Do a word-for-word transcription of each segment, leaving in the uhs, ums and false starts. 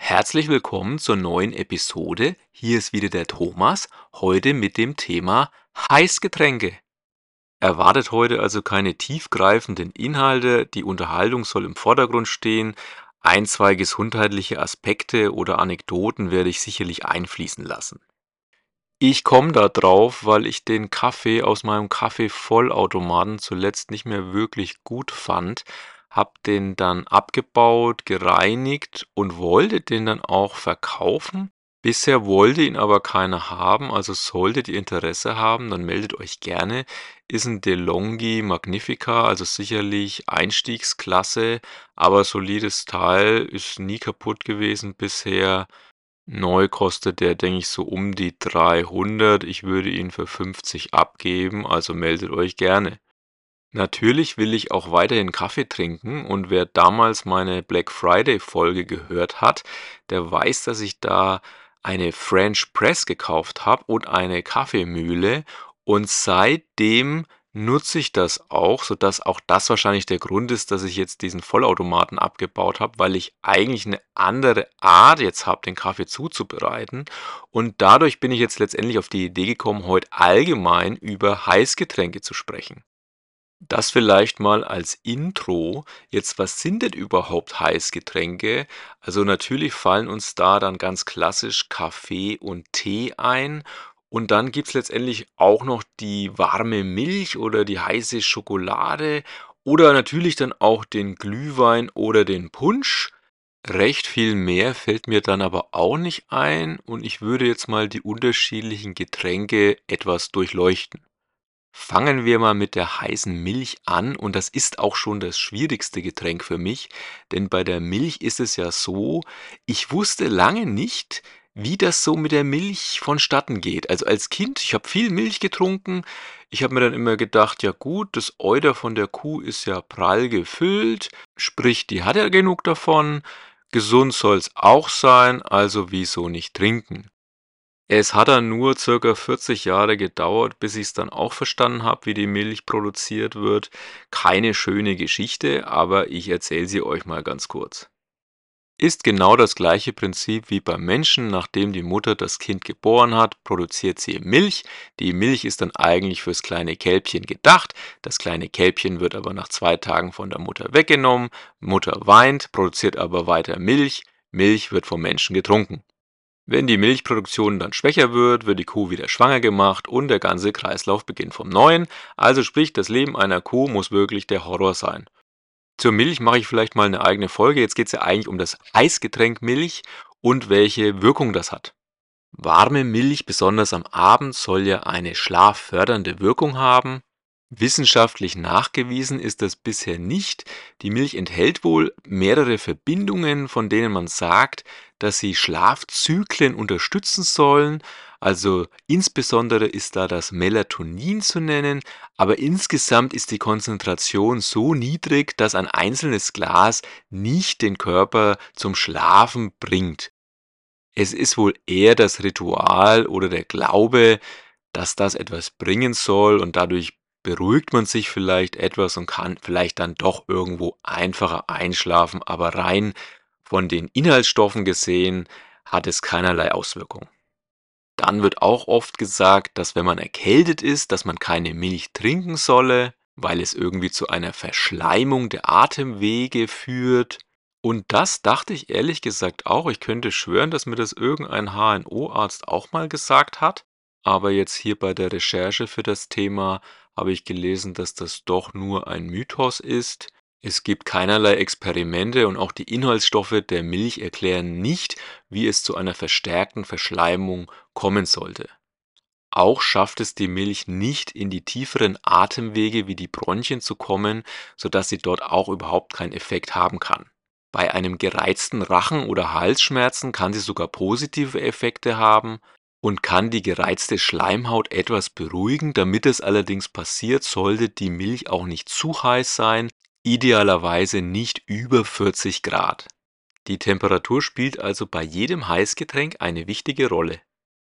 Herzlich willkommen zur neuen Episode. Hier ist wieder der Thomas, heute mit dem Thema Heißgetränke. Erwartet heute also keine tiefgreifenden Inhalte, die Unterhaltung soll im Vordergrund stehen. Ein, zwei gesundheitliche Aspekte oder Anekdoten werde ich sicherlich einfließen lassen. Ich komme da drauf, weil ich den Kaffee aus meinem Kaffeevollautomaten zuletzt nicht mehr wirklich gut fand, habe den dann abgebaut, gereinigt und wollte den dann auch verkaufen. Bisher wollte ihn aber keiner haben, also solltet ihr Interesse haben, dann meldet euch gerne. Ist ein DeLonghi Magnifica, also sicherlich Einstiegsklasse, aber solides Teil, ist nie kaputt gewesen bisher. Neu kostet der, denke ich, so um die dreihundert. Ich würde ihn für fünfzig abgeben, also meldet euch gerne. Natürlich will ich auch weiterhin Kaffee trinken und wer damals meine Black Friday-Folge gehört hat, der weiß, dass ich da eine French Press gekauft habe und eine Kaffeemühle und seitdem nutze ich das auch, sodass auch das wahrscheinlich der Grund ist, dass ich jetzt diesen Vollautomaten abgebaut habe, weil ich eigentlich eine andere Art jetzt habe, den Kaffee zuzubereiten und dadurch bin ich jetzt letztendlich auf die Idee gekommen, heute allgemein über Heißgetränke zu sprechen. Das vielleicht mal als Intro. Jetzt, was sind denn überhaupt Heißgetränke? Also natürlich fallen uns da dann ganz klassisch Kaffee und Tee ein. Und dann gibt's letztendlich auch noch die warme Milch oder die heiße Schokolade oder natürlich dann auch den Glühwein oder den Punsch. Recht viel mehr fällt mir dann aber auch nicht ein und ich würde jetzt mal die unterschiedlichen Getränke etwas durchleuchten. Fangen wir mal mit der heißen Milch an und das ist auch schon das schwierigste Getränk für mich, denn bei der Milch ist es ja so, ich wusste lange nicht, wie das so mit der Milch vonstatten geht. Also als Kind, ich habe viel Milch getrunken, ich habe mir dann immer gedacht, ja gut, das Euter von der Kuh ist ja prall gefüllt, sprich, die hat ja genug davon, gesund soll's auch sein, also wieso nicht trinken? Es hat dann nur circa vierzig Jahre gedauert, bis ich's dann auch verstanden habe, wie die Milch produziert wird. Keine schöne Geschichte, aber ich erzähle sie euch mal ganz kurz. Ist genau das gleiche Prinzip wie beim Menschen, nachdem die Mutter das Kind geboren hat, produziert sie Milch. Die Milch ist dann eigentlich fürs kleine Kälbchen gedacht. Das kleine Kälbchen wird aber nach zwei Tagen von der Mutter weggenommen. Mutter weint, produziert aber weiter Milch. Milch wird vom Menschen getrunken. Wenn die Milchproduktion dann schwächer wird, wird die Kuh wieder schwanger gemacht und der ganze Kreislauf beginnt vom Neuen. Also sprich, das Leben einer Kuh muss wirklich der Horror sein. Zur Milch mache ich vielleicht mal eine eigene Folge. Jetzt geht es ja eigentlich um das Eisgetränk Milch und welche Wirkung das hat. Warme Milch, besonders am Abend, soll ja eine schlaffördernde Wirkung haben. Wissenschaftlich nachgewiesen ist das bisher nicht. Die Milch enthält wohl mehrere Verbindungen, von denen man sagt, dass sie Schlafzyklen unterstützen sollen. Also insbesondere ist da das Melatonin zu nennen, aber insgesamt ist die Konzentration so niedrig, dass ein einzelnes Glas nicht den Körper zum Schlafen bringt. Es ist wohl eher das Ritual oder der Glaube, dass das etwas bringen soll und dadurch beruhigt man sich vielleicht etwas und kann vielleicht dann doch irgendwo einfacher einschlafen, aber rein von den Inhaltsstoffen gesehen hat es keinerlei Auswirkung. Dann wird auch oft gesagt, dass wenn man erkältet ist, dass man keine Milch trinken solle, weil es irgendwie zu einer Verschleimung der Atemwege führt. Und das dachte ich ehrlich gesagt auch. Ich könnte schwören, dass mir das irgendein H N O-Arzt auch mal gesagt hat. Aber jetzt hier bei der Recherche für das Thema habe ich gelesen, dass das doch nur ein Mythos ist. Es gibt keinerlei Experimente und auch die Inhaltsstoffe der Milch erklären nicht, wie es zu einer verstärkten Verschleimung kommen sollte. Auch schafft es die Milch nicht in die tieferen Atemwege wie die Bronchien zu kommen, sodass sie dort auch überhaupt keinen Effekt haben kann. Bei einem gereizten Rachen oder Halsschmerzen kann sie sogar positive Effekte haben und kann die gereizte Schleimhaut etwas beruhigen. Damit es allerdings passiert, sollte die Milch auch nicht zu heiß sein, idealerweise nicht über vierzig Grad. Die Temperatur spielt also bei jedem Heißgetränk eine wichtige Rolle.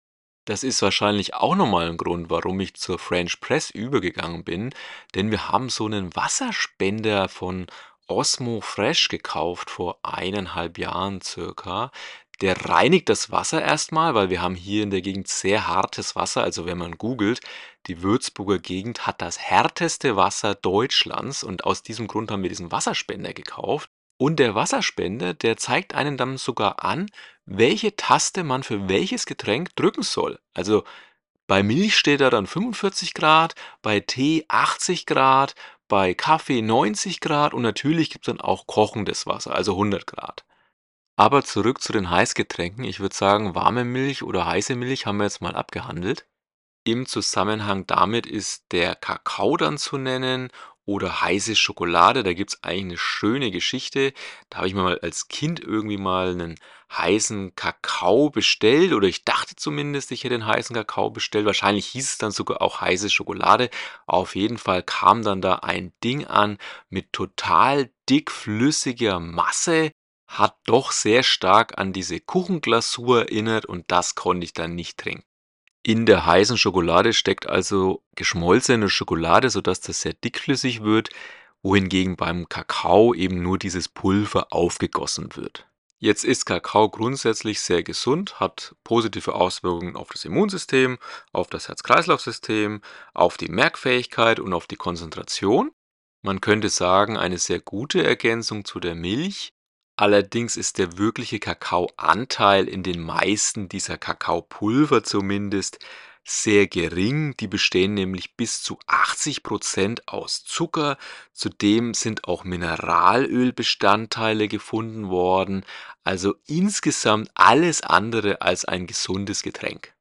Das ist wahrscheinlich auch nochmal ein Grund, warum ich zur French Press übergegangen bin, denn wir haben so einen Wasserspender von Osmo Fresh gekauft vor eineinhalb Jahren circa. Der reinigt das Wasser erstmal, weil wir haben hier in der Gegend sehr hartes Wasser. Also wenn man googelt, die Würzburger Gegend hat das härteste Wasser Deutschlands und aus diesem Grund haben wir diesen Wasserspender gekauft. Und der Wasserspender, der zeigt einem dann sogar an, welche Taste man für welches Getränk drücken soll. Also bei Milch steht da dann fünfundvierzig Grad, bei Tee achtzig Grad, bei Kaffee neunzig Grad und natürlich gibt es dann auch kochendes Wasser, also hundert Grad. Aber zurück zu den Heißgetränken. Ich würde sagen, warme Milch oder heiße Milch haben wir jetzt mal abgehandelt. Im Zusammenhang damit ist der Kakao dann zu nennen oder heiße Schokolade. Da gibt's eigentlich eine schöne Geschichte. Da habe ich mir mal als Kind irgendwie mal einen heißen Kakao bestellt oder ich dachte zumindest, ich hätte 'n heißen Kakao bestellt. Wahrscheinlich hieß es dann sogar auch heiße Schokolade. Auf jeden Fall kam dann da ein Ding an mit total dickflüssiger Masse, hat doch sehr stark an diese Kuchenglasur erinnert und das konnte ich dann nicht trinken. In der heißen Schokolade steckt also geschmolzene Schokolade, sodass das sehr dickflüssig wird, wohingegen beim Kakao eben nur dieses Pulver aufgegossen wird. Jetzt ist Kakao grundsätzlich sehr gesund, hat positive Auswirkungen auf das Immunsystem, auf das Herz-Kreislauf-System, auf die Merkfähigkeit und auf die Konzentration. Man könnte sagen, eine sehr gute Ergänzung zu der Milch. Allerdings ist der wirkliche Kakaoanteil in den meisten dieser Kakaopulver zumindest sehr gering. Die bestehen nämlich bis zu achtzig Prozent aus Zucker. Zudem sind auch Mineralölbestandteile gefunden worden. Also insgesamt alles andere als ein gesundes Getränk.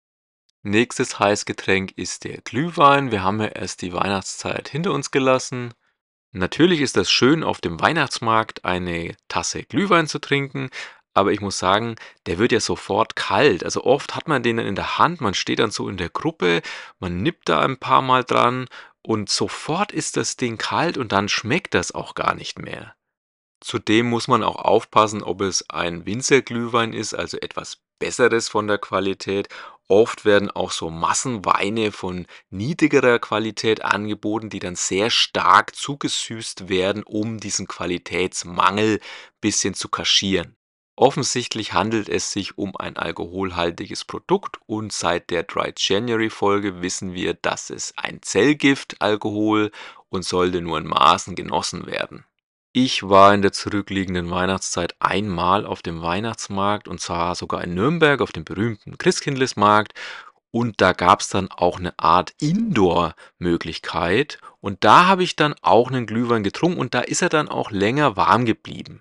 Nächstes Heißgetränk ist der Glühwein. Wir haben ja erst die Weihnachtszeit hinter uns gelassen. Natürlich ist das schön, auf dem Weihnachtsmarkt eine Tasse Glühwein zu trinken, aber ich muss sagen, der wird ja sofort kalt. Also oft hat man den dann in der Hand, man steht dann so in der Gruppe, man nippt da ein paar Mal dran und sofort ist das Ding kalt und dann schmeckt das auch gar nicht mehr. Zudem muss man auch aufpassen, ob es ein Winzerglühwein ist, also etwas Besseres von der Qualität. Oft werden auch so Massenweine von niedrigerer Qualität angeboten, die dann sehr stark zugesüßt werden, um diesen Qualitätsmangel bisschen zu kaschieren. Offensichtlich handelt es sich um ein alkoholhaltiges Produkt und seit der Dry January Folge wissen wir, dass es ein Zellgift-Alkohol und sollte nur in Maßen genossen werden. Ich war in der zurückliegenden Weihnachtszeit einmal auf dem Weihnachtsmarkt und zwar sogar in Nürnberg auf dem berühmten Christkindlesmarkt und da gab's dann auch 'ne Art Indoor-Möglichkeit und da habe ich dann auch 'nen Glühwein getrunken und da ist er dann auch länger warm geblieben.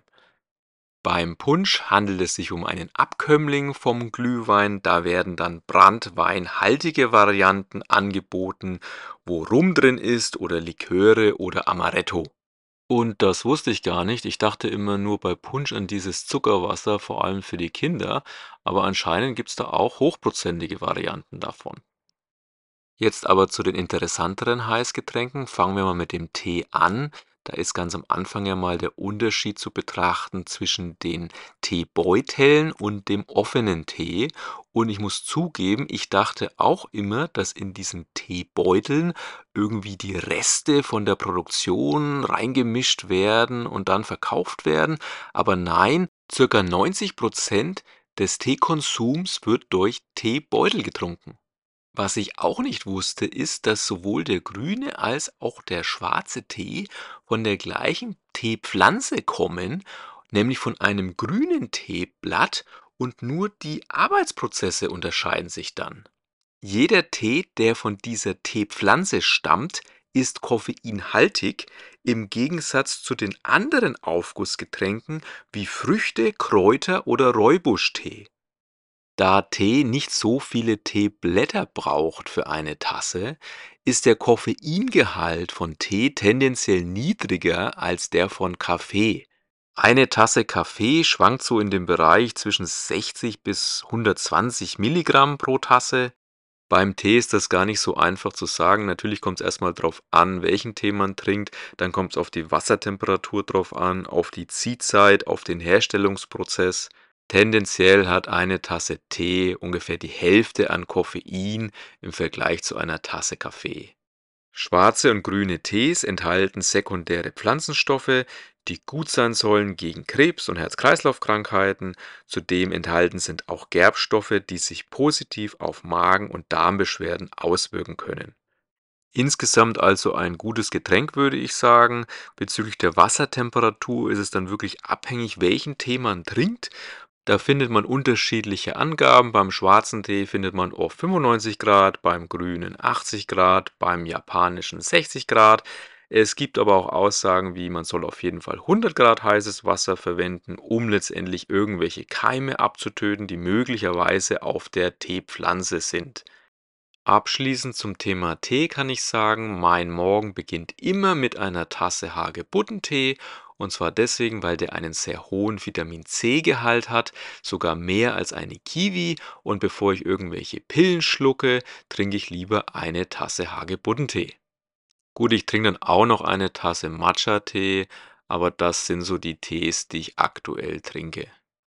Beim Punsch handelt es sich um einen Abkömmling vom Glühwein. Da werden dann branntweinhaltige Varianten angeboten, wo Rum drin ist oder Liköre oder Amaretto. Und das wusste ich gar nicht. Ich dachte immer nur bei Punsch an dieses Zuckerwasser, vor allem für die Kinder, aber anscheinend gibt's da auch hochprozentige Varianten davon. Jetzt aber zu den interessanteren Heißgetränken. Fangen wir mal mit dem Tee an. Da ist ganz am Anfang ja mal der Unterschied zu betrachten zwischen den Teebeuteln und dem offenen Tee. Und ich muss zugeben, ich dachte auch immer, dass in diesen Teebeuteln irgendwie die Reste von der Produktion reingemischt werden und dann verkauft werden. Aber nein, circa neunzig Prozent des Teekonsums wird durch Teebeutel getrunken. Was ich auch nicht wusste, ist, dass sowohl der grüne als auch der schwarze Tee von der gleichen Teepflanze kommen, nämlich von einem grünen Teeblatt und nur die Arbeitsprozesse unterscheiden sich dann. Jeder Tee, der von dieser Teepflanze stammt, ist koffeinhaltig im Gegensatz zu den anderen Aufgussgetränken wie Früchte, Kräuter oder Räubuschtee. Da Tee nicht so viele Teeblätter braucht für eine Tasse, ist der Koffeingehalt von Tee tendenziell niedriger als der von Kaffee. Eine Tasse Kaffee schwankt so in dem Bereich zwischen sechzig bis hundertzwanzig Milligramm pro Tasse. Beim Tee ist das gar nicht so einfach zu sagen. Natürlich kommt es erstmal drauf an, welchen Tee man trinkt. Dann kommt es auf die Wassertemperatur drauf an, auf die Ziehzeit, auf den Herstellungsprozess. Tendenziell hat eine Tasse Tee ungefähr die Hälfte an Koffein im Vergleich zu einer Tasse Kaffee. Schwarze und grüne Tees enthalten sekundäre Pflanzenstoffe, die gut sein sollen gegen Krebs und Herz-Kreislauf-Krankheiten. Zudem enthalten sind auch Gerbstoffe, die sich positiv auf Magen- und Darmbeschwerden auswirken können. Insgesamt also ein gutes Getränk, würde ich sagen. Bezüglich der Wassertemperatur ist es dann wirklich abhängig, welchen Tee man trinkt. Da findet man unterschiedliche Angaben. Beim schwarzen Tee findet man oft fünfundneunzig Grad, beim grünen achtzig Grad, beim japanischen sechzig Grad. Es gibt aber auch Aussagen wie, man soll auf jeden Fall hundert Grad heißes Wasser verwenden, um letztendlich irgendwelche Keime abzutöten, die möglicherweise auf der Teepflanze sind. Abschließend zum Thema Tee kann ich sagen, mein Morgen beginnt immer mit einer Tasse Hagebuttentee. Und zwar deswegen, weil der einen sehr hohen Vitamin-C-Gehalt hat, sogar mehr als eine Kiwi. Und bevor ich irgendwelche Pillen schlucke, trinke ich lieber eine Tasse Hagebuttentee. Gut, ich trinke dann auch noch eine Tasse Matcha-Tee, aber das sind so die Tees, die ich aktuell trinke.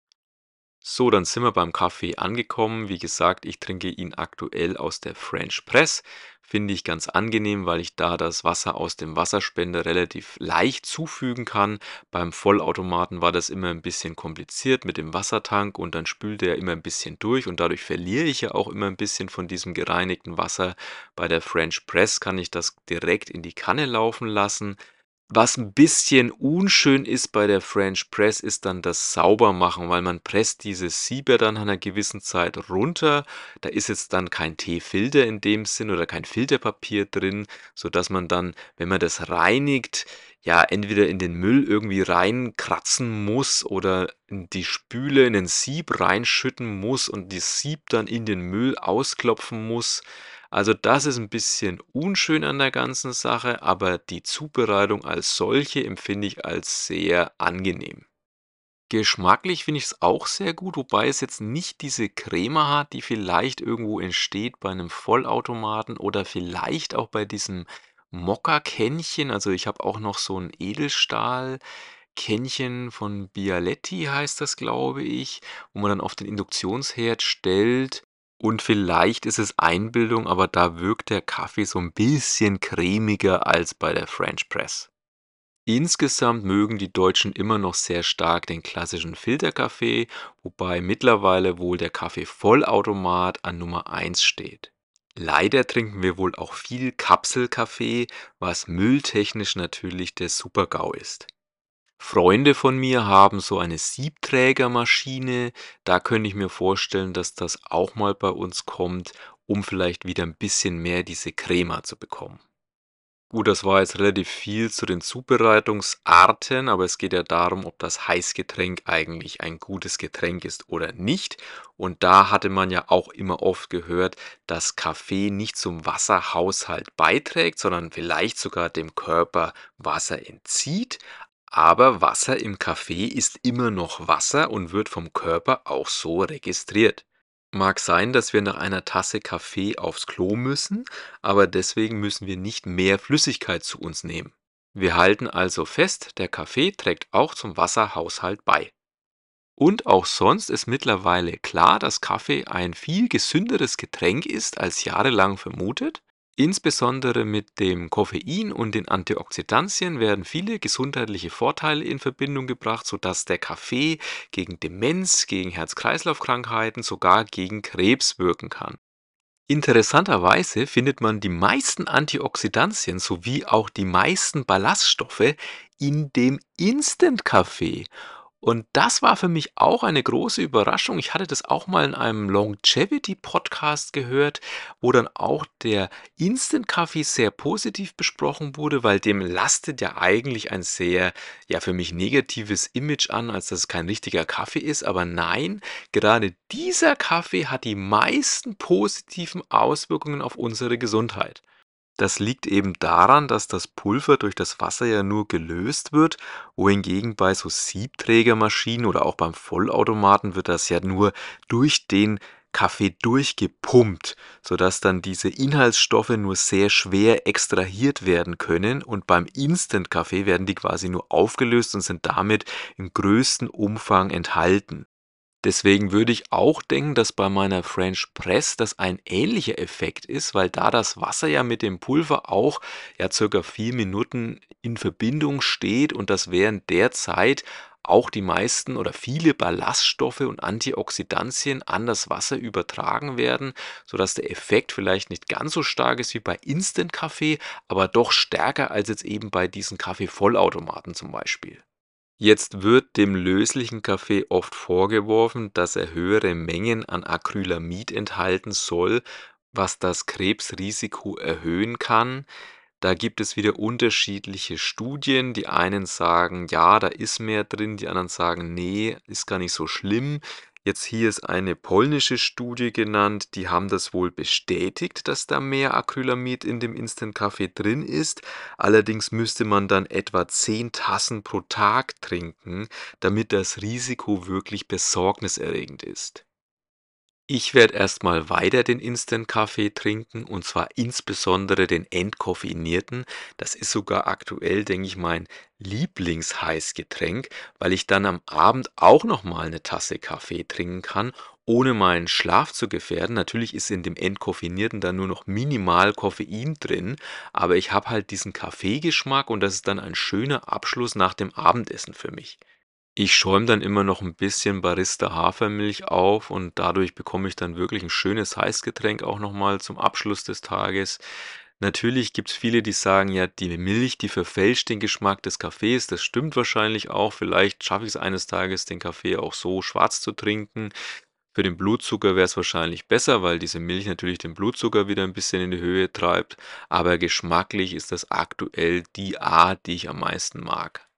So, dann sind wir beim Kaffee angekommen. Wie gesagt, ich trinke ihn aktuell aus der French Press. Finde ich ganz angenehm, weil ich da das Wasser aus dem Wasserspender relativ leicht zufügen kann. Beim Vollautomaten war das immer ein bisschen kompliziert mit dem Wassertank und dann spült er immer ein bisschen durch und dadurch verliere ich ja auch immer ein bisschen von diesem gereinigten Wasser. Bei der French Press kann ich das direkt in die Kanne laufen lassen. Was 'n bisschen unschön ist bei der French Press, ist dann das Saubermachen, weil man presst dieses Sieb ja dann nach 'ner gewissen Zeit runter. Da ist jetzt dann kein Teefilter in dem Sinn oder kein Filterpapier drin, sodass man dann, wenn man das reinigt, ja, entweder in den Müll irgendwie reinkratzen muss oder in die Spüle in 'nen Sieb reinschütten muss und das Sieb dann in den Müll ausklopfen muss. Also, das ist ein bisschen unschön an der ganzen Sache, aber die Zubereitung als solche empfinde ich als sehr angenehm. Geschmacklich finde ich es auch sehr gut, wobei es jetzt nicht diese Creme hat, die vielleicht irgendwo entsteht bei einem Vollautomaten oder vielleicht auch bei diesem Mokka-Kännchen. Also, ich habe auch noch so ein Edelstahl-Kännchen von Bialetti heißt das, glaube ich, wo man dann auf den Induktionsherd stellt. Und vielleicht ist es Einbildung, aber da wirkt der Kaffee so ein bisschen cremiger als bei der French Press. Insgesamt mögen die Deutschen immer noch sehr stark den klassischen Filterkaffee, wobei mittlerweile wohl der Kaffee-Vollautomat an Nummer eins steht. Leider trinken wir wohl auch viel Kapselkaffee, was mülltechnisch natürlich der Super-GAU ist. Freunde von mir haben so eine Siebträgermaschine. Da könnte ich mir vorstellen, dass das auch mal bei uns kommt, um vielleicht wieder ein bisschen mehr diese Crema zu bekommen. Gut, das war jetzt relativ viel zu den Zubereitungsarten, aber es geht ja darum, ob das Heißgetränk eigentlich ein gutes Getränk ist oder nicht. Und da hatte man ja auch immer oft gehört, dass Kaffee nicht zum Wasserhaushalt beiträgt, sondern vielleicht sogar dem Körper Wasser entzieht. Aber Wasser im Kaffee ist immer noch Wasser und wird vom Körper auch so registriert. Mag sein, dass wir nach einer Tasse Kaffee aufs Klo müssen, aber deswegen müssen wir nicht mehr Flüssigkeit zu uns nehmen. Wir halten also fest, der Kaffee trägt auch zum Wasserhaushalt bei. Und auch sonst ist mittlerweile klar, dass Kaffee ein viel gesünderes Getränk ist als jahrelang vermutet. Insbesondere mit dem Koffein und den Antioxidantien werden viele gesundheitliche Vorteile in Verbindung gebracht, sodass der Kaffee gegen Demenz, gegen Herz-Kreislauf-Krankheiten, sogar gegen Krebs wirken kann. Interessanterweise findet man die meisten Antioxidantien sowie auch die meisten Ballaststoffe in dem Instant-Kaffee. Und das war für mich auch eine große Überraschung. Ich hatte das auch mal in einem Longevity-Podcast gehört, wo dann auch der Instant-Kaffee sehr positiv besprochen wurde, weil dem lastet ja eigentlich ein sehr, ja, für mich negatives Image an, als dass es kein richtiger Kaffee ist. Aber nein, gerade dieser Kaffee hat die meisten positiven Auswirkungen auf unsere Gesundheit. Das liegt eben daran, dass das Pulver durch das Wasser ja nur gelöst wird, wohingegen bei so Siebträgermaschinen oder auch beim Vollautomaten wird das ja nur durch den Kaffee durchgepumpt, sodass dann diese Inhaltsstoffe nur sehr schwer extrahiert werden können und beim Instant-Kaffee werden die quasi nur aufgelöst und sind damit im größten Umfang enthalten. Deswegen würde ich auch denken, dass bei meiner French Press das ein ähnlicher Effekt ist, weil da das Wasser ja mit dem Pulver auch ja circa vier Minuten in Verbindung steht und dass während der Zeit auch die meisten oder viele Ballaststoffe und Antioxidantien an das Wasser übertragen werden, sodass der Effekt vielleicht nicht ganz so stark ist wie bei Instant-Kaffee, aber doch stärker als jetzt eben bei diesen Kaffeevollautomaten zum Beispiel. Jetzt wird dem löslichen Kaffee oft vorgeworfen, dass er höhere Mengen an Acrylamid enthalten soll, was das Krebsrisiko erhöhen kann. Da gibt es wieder unterschiedliche Studien. Die einen sagen: „Ja, da ist mehr drin“, die anderen sagen: „Nee, ist gar nicht so schlimm.“ Jetzt hier ist eine polnische Studie genannt, die haben das wohl bestätigt, dass da mehr Acrylamid in dem Instant-Kaffee drin ist. Allerdings müsste man dann etwa zehn Tassen pro Tag trinken, damit das Risiko wirklich besorgniserregend ist. Ich werde erst mal weiter den Instant-Kaffee trinken und zwar insbesondere den entkoffeinierten. Das ist sogar aktuell, denke ich, mein Lieblings-Heißgetränk, weil ich dann am Abend auch noch mal 'ne Tasse Kaffee trinken kann, ohne meinen Schlaf zu gefährden. Natürlich ist in dem entkoffinierten dann nur noch minimal Koffein drin, aber ich habe halt diesen Kaffeegeschmack und das ist dann ein schöner Abschluss nach dem Abendessen für mich. Ich schäume dann immer noch 'n bisschen Barista-Hafermilch auf und dadurch bekomme ich dann wirklich 'n schönes Heißgetränk auch noch mal zum Abschluss des Tages. Natürlich gibt's viele, die sagen: „Ja, die Milch, die verfälscht den Geschmack des Kaffees.“ Das stimmt wahrscheinlich auch. Vielleicht schaffe ich's eines Tages, den Kaffee auch so schwarz zu trinken. Für den Blutzucker wäre es wahrscheinlich besser, weil diese Milch natürlich den Blutzucker wieder 'n bisschen in die Höhe treibt, aber geschmacklich ist das aktuell die Art, die ich am meisten mag.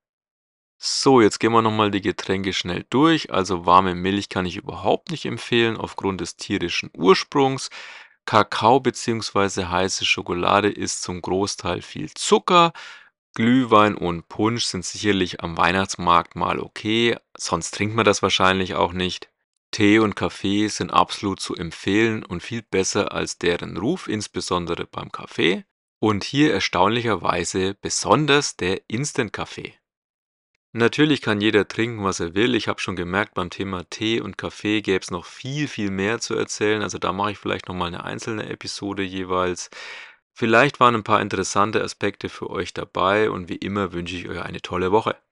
So, jetzt gehen wir noch mal die Getränke schnell durch. Also warme Milch kann ich überhaupt nicht empfehlen aufgrund des tierischen Ursprungs. Kakao beziehungsweise heiße Schokolade ist zum Großteil viel Zucker. Glühwein und Punsch sind sicherlich am Weihnachtsmarkt mal okay, sonst trinkt man das wahrscheinlich auch nicht. Tee und Kaffee sind absolut zu empfehlen und viel besser als deren Ruf, insbesondere beim Kaffee. Und hier erstaunlicherweise besonders der Instant-Kaffee. Natürlich kann jeder trinken, was er will. Ich habe schon gemerkt, beim Thema Tee und Kaffee gäbe es noch viel, viel mehr zu erzählen. Also da mache ich vielleicht noch mal 'ne einzelne Episode jeweils. Vielleicht waren ein paar interessante Aspekte für euch dabei und wie immer wünsche ich euch eine tolle Woche.